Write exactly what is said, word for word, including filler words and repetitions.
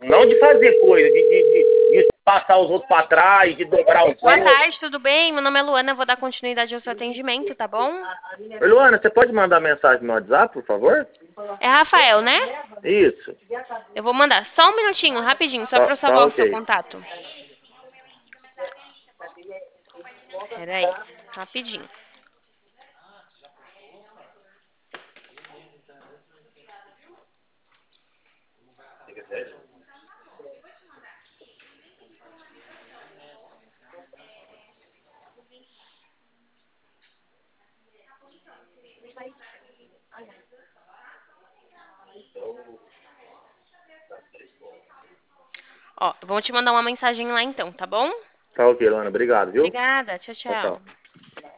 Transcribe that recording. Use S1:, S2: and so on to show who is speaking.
S1: Não de fazer coisa, de, de, de, de passar os outros para trás, de dobrar os
S2: Boa
S1: outros.
S2: tarde, tudo bem? Meu nome é Luana, vou dar continuidade ao seu atendimento, tá bom?
S1: Oi, Luana, você pode mandar mensagem no WhatsApp, por favor?
S2: É Rafael, né?
S1: Isso.
S2: Eu vou mandar. Só um minutinho, rapidinho, só
S1: Tá,
S2: para eu
S1: tá
S2: salvar o seu
S1: ok.
S2: contato. Pera aí, rapidinho. Ó, vou te mandar uma mensagem lá então, tá bom?
S1: Tá ok, Luana. Obrigado, viu?
S2: Obrigada, tchau,
S1: Tchau, tchau.
S2: tchau.